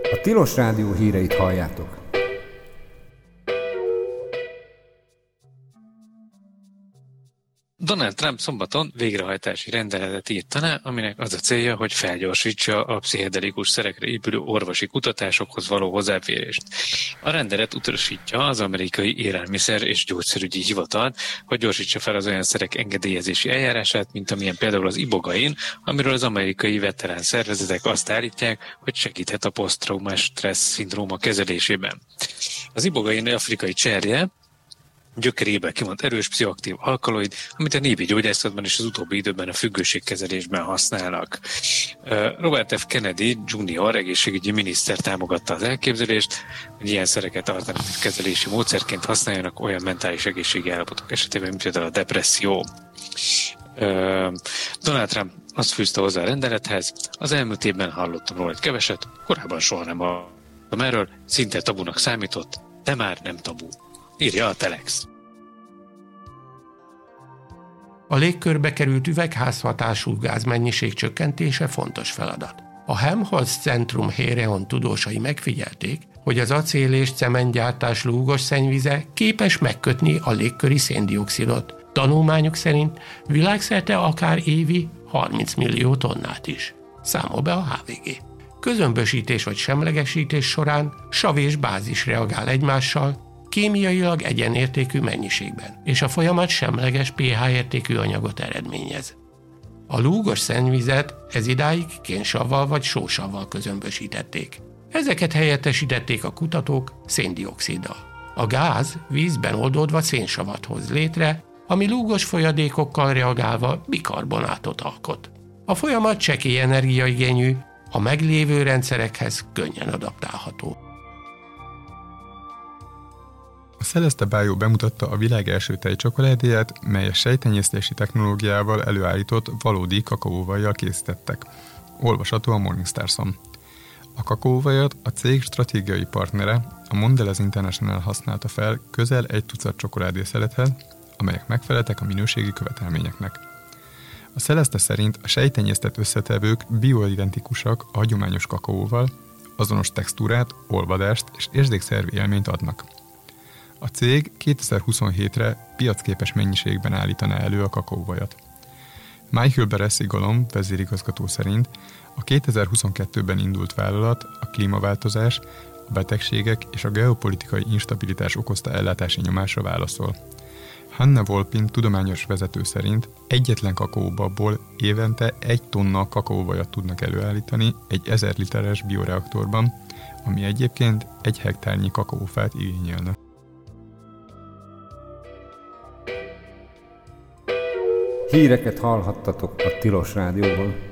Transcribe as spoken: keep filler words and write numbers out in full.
A Tilos Rádió híreit halljátok. Donald Trump szombaton végrehajtási rendeletet írt alá, aminek az a célja, hogy felgyorsítsa a pszichedelikus szerekre épülő orvosi kutatásokhoz való hozzáférést. A rendelet utasítja az amerikai élelmiszer- és gyógyszerügyi hivatalt, hogy gyorsítsa fel az olyan szerek engedélyezési eljárását, mint amilyen például az ibogain, amiről az amerikai veterán szervezetek azt állítják, hogy segíthet a poszttraumás stressz szindróma kezelésében. Az ibogain afrikai cserje gyökerében kimond erős pszichoaktív alkaloid, amit a népi gyógyászatban és az utóbbi időben a függőségkezelésben használnak. Robert F. Kennedy junior egészségügyi miniszter támogatta az elképzelést, hogy ilyen szereket alternatív kezelési módszerként használjanak olyan mentális egészségi állapotok esetében, mint például a depresszió. Donald Trump azt fűzte hozzá a rendelethez: az elmúlt évben hallottam róla egy keveset, korábban soha nem hallottam erről, szinte tabunak számított, de már nem tabu. Írja a Telex. A légkörbe került üvegházhatású gázmennyiség csökkentése fontos feladat. A Helmholtz Centrum Héreon tudósai megfigyelték, hogy az acél és cementgyártás lúgos szennyvize képes megkötni a légköri széndioxidot. Tanulmányok szerint világszerte akár évi harminc millió tonnát is. Számol be a há vé gé. Közömbösítés vagy semlegesítés során sav és bázis reagál egymással, kémiailag egyenértékű mennyiségben, és a folyamat semleges pH értékű anyagot eredményez. A lúgos szennyvizet ezidáig kénsavval vagy sósavval közömbösítették. Ezeket helyettesítették a kutatók széndioxiddal. A gáz vízben oldódva szénsavat hoz létre, ami lúgos folyadékokkal reagálva bikarbonátot alkot. A folyamat csekély energiaigényű, a meglévő rendszerekhez könnyen adaptálható. A Celeste Bio bemutatta a világ első tejcsokoládéját, melyet sejtenyésztési technológiával előállított valódi kakaóvajjal készítettek. Olvasható a Morningstar-on. A kakaóvajat a cég stratégiai partnere, a Mondelez International használta fel közel egy tucat csokoládészelethez, amelyek megfeleltek a minőségi követelményeknek. A Celeste szerint a sejtenyésztett összetevők bioidentikusak a hagyományos kakaóval, azonos textúrát, olvadást és érzékszervi élményt adnak. A cég kétezer-huszonhétre piacképes mennyiségben állítaná elő a kakaóvajat. Michael Beressi-Gollum vezérigazgató szerint a kétezer-huszonkettőben indult vállalat a klímaváltozás, a betegségek és a geopolitikai instabilitás okozta ellátási nyomásra válaszol. Hanna Volpin tudományos vezető szerint egyetlen kakaóbabból évente egy tonna kakaóvajat tudnak előállítani egy ezer literes bioreaktorban, ami egyébként egy hektárnyi kakaófát igényelne. Híreket hallhattatok a Tilos Rádióban.